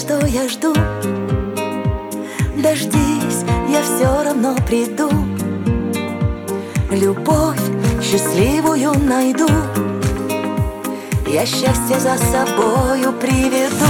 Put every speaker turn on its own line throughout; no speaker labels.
что я жду. Дождись, я все равно приду. Любовь счастливую найду. Я счастье за собою приведу.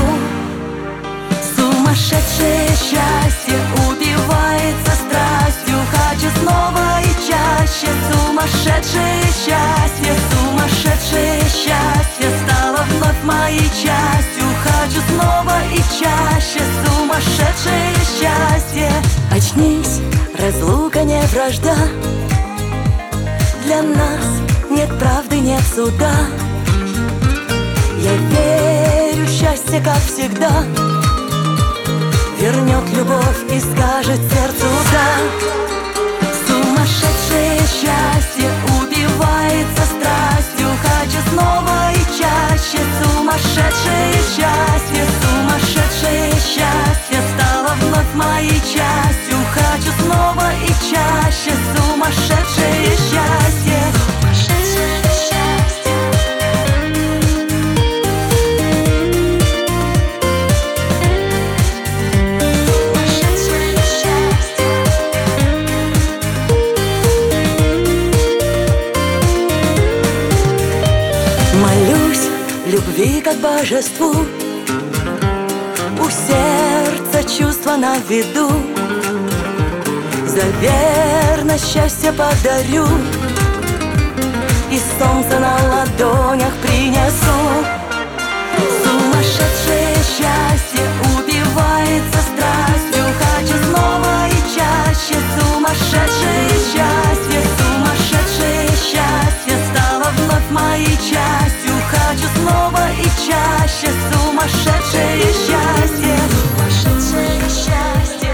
Сумасшедшее счастье убивается страстью. Хочу снова и чаще. Сумасшедшее счастье, сумасшедшее счастье стало вновь моей частью. Хочу снова и чаще. Сумасшедшее счастье. Очнись, разлука не вражда. Для нас нет правды, нет суда. Я верю, счастье, как всегда, вернет любовь и скажет сердцу да. Сумасшедшее счастье убивается страстью. Хочу снова и чаще. Сумасшедшее счастье, сумасшедшее счастье стало вновь моей частью. Хочу снова и чаще. Сумасшедшее счастье. Молюсь любви как божеству. У сердца чувства на виду. За верность счастье подарю. И солнце на ладонях принесу. Сумасшедшее счастье убивается страстью. Хочу снова и чаще. Сумасшедшее счастье, сумасшедшее счастье стало вновь моей частью. Хочу снова и чаще. Сумасшедшее счастье, сумасшедшее счастье.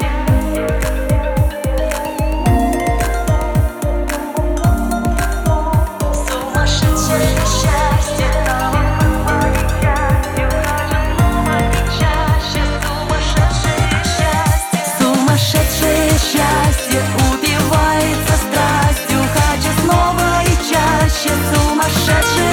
Сумасшедшее счастье стало моей частью. Хочу снова и чаще. Сумасшедшее счастье. Сумасшедшее счастье убивается страстью. Хочу снова и чаще. Сумасшедшее